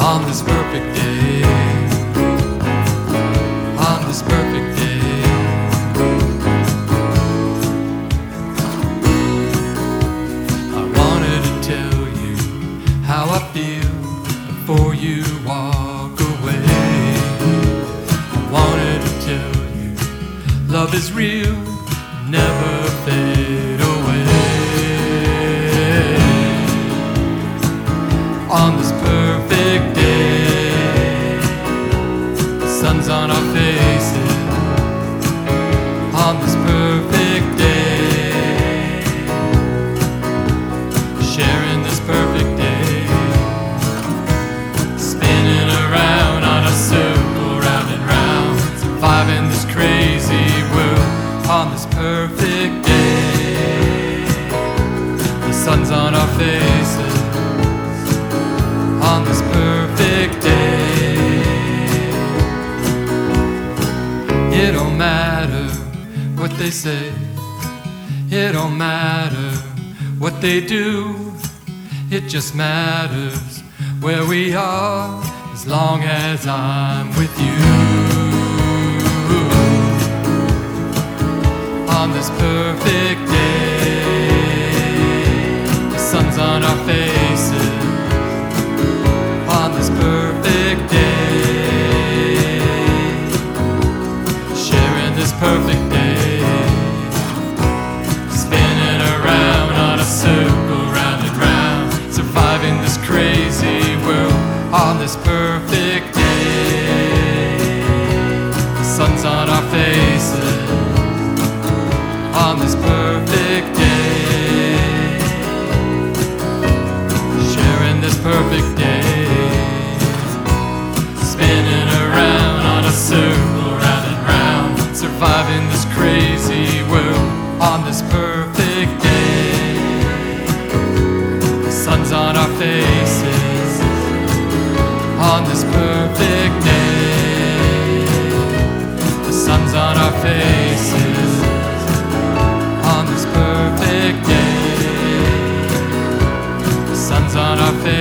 on this perfect day, on this perfect day. I wanted to tell you how I feel before you walk away. I wanted to tell you love is real, never fade away. On this perfect day, the sun's on our faces. On this perfect day, sharing this perfect day, spinning around on a circle, round and round, surviving this crazy world. On this perfect day, the sun's on our faces. On this perfect day, it don't matter what they say, it don't matter what they do, it just matters where we are, as long as I'm with you. On this perfect day, the sun's on our faces. On this perfect day, sharing this perfect day, spinning around on a circle, round and round, surviving this crazy world. On this perfect day, the sun's on our faces. On this perfect day, sharing this perfect day, spinning around on a circle, round and round, surviving this crazy world. On this perfect day, the sun's on our faces. On this perfect day, the sun's on our faces. On this perfect day, the sun's on our faces.